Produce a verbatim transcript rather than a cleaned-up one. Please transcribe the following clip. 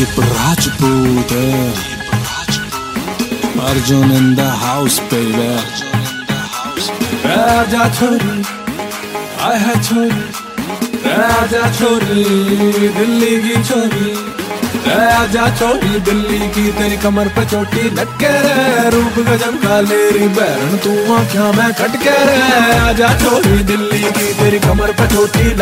Deep Rajput, Arjun in the house, baby. Raja chori, I had chori. Raja chori, Delhi ki chori. Raja chori, Delhi ki तेरी कमर पे चोटी लटके रे, रूप गजब का लेरी बैरन तू आँखियाँ में खटके रे. राजा चोरी दिल्ली की तेरी कमर पे चोटी